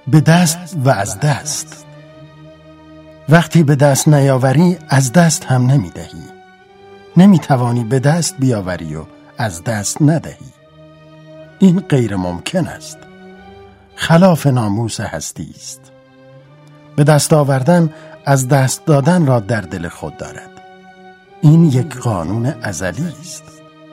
به دست و از دست. وقتی به دست نیاوری از دست هم نمیدهی. نمیتوانی به دست بیاوری و از دست ندهی. این غیر ممکن است. خلاف ناموس هستی است. به دست آوردن از دست دادن را در دل خود دارد. این یک قانون ازلی است.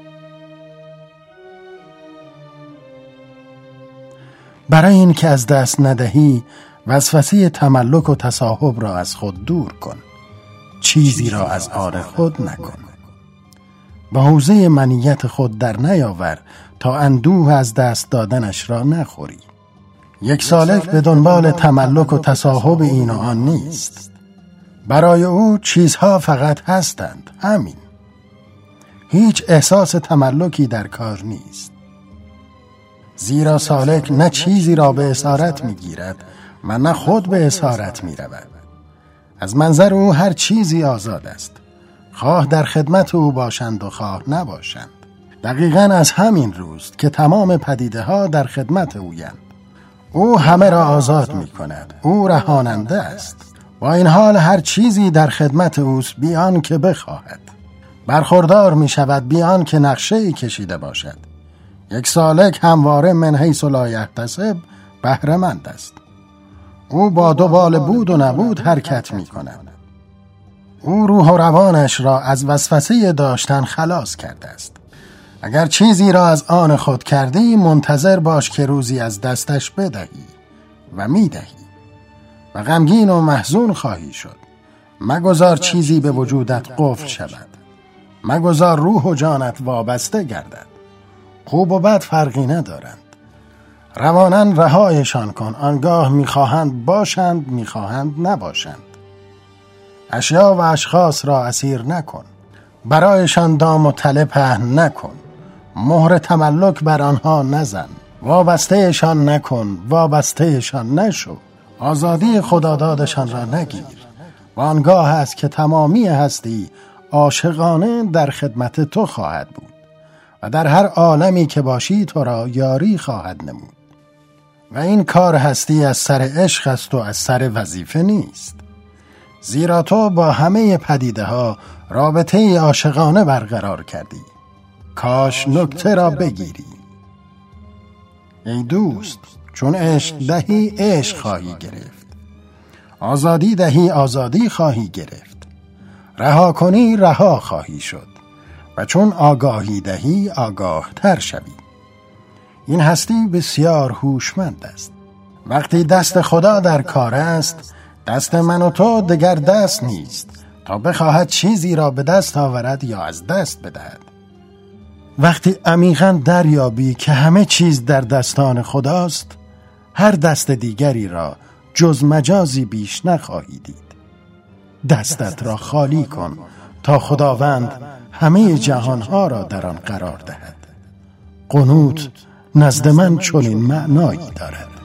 برای این که از دست ندهی، وسوسه تملک و تصاحب را از خود دور کن. چیزی را از آن خود نکن. به حوزه منیت خود در نیاور تا اندوه از دست دادنش را نخوری. یک سالک به دنبال تملک و تصاحب این و آن نیست. برای او چیزها فقط هستند، همین. هیچ احساس تملکی در کار نیست. زیرا سالک نه چیزی را به اسارت میگیرد و نه خود به اسارت میرود. از منظر او هر چیزی آزاد است، خواه در خدمت او باشند و خواه نباشند. دقیقاً از همین روست که تمام پدیده ها در خدمت اویند. او همه را آزاد می کند. او رهاننده است. با این حال هر چیزی در خدمت اوست بیان که بخواهد. برخوردار می شود بیان که نقشه‌ای کشیده باشد. یک سالک همواره من حیث لا یحتسب بهره‌مند است. او با دو بال بود و نبود حرکت می کند. او روح و روانش را از وسوسه داشتن خلاص کرده است. اگر چیزی را از آن خود کردی، منتظر باش که روزی از دستش بدهی و میدهی و غمگین و محزون خواهی شد. مگذار چیزی به وجودت قفل شود. مگذار روح و جانت وابسته گردد. خوب و بد فرقی ندارند. روانا رهایشان کن. آنگاه میخواهند باشند، میخواهند نباشند. اشیا و اشخاص را اسیر نکن. برایشان دام و تله پهن نکن. مهر تملک بر آنها نزن. وابستهشان نکن. وابستهشان نشو. آزادی خدادادشان را نگیر. و آنگاه است که تمامی هستی عاشقانه در خدمت تو خواهد بود و در هر عالمی که باشی تو را یاری خواهد نمود. و این کار هستی از سر عشق است و از سر وظیفه نیست. زیرا تو با همه پدیده ها رابطه عاشقانه برقرار کردی. کاش نکته را بگیری. ای دوست، چون عشق دهی عشق خواهی گرفت. آزادی دهی آزادی خواهی گرفت. رها کنی رها خواهی شد. و چون آگاهی دهی آگاه تر شوی. این هستی بسیار هوشمند است. وقتی دست خدا در کار است، دست من و تو دگر دست نیست تا بخواهد چیزی را به دست آورد یا از دست بدهد. وقتی عمیقاً دریابی که همه چیز در دستان خداست، هر دست دیگری را جز مجازی بیش نخواهی دید. دستت را خالی کن تا خداوند همه جهانها را در آن قرار دهد. قنوت نزد من چنین معنایی دارد.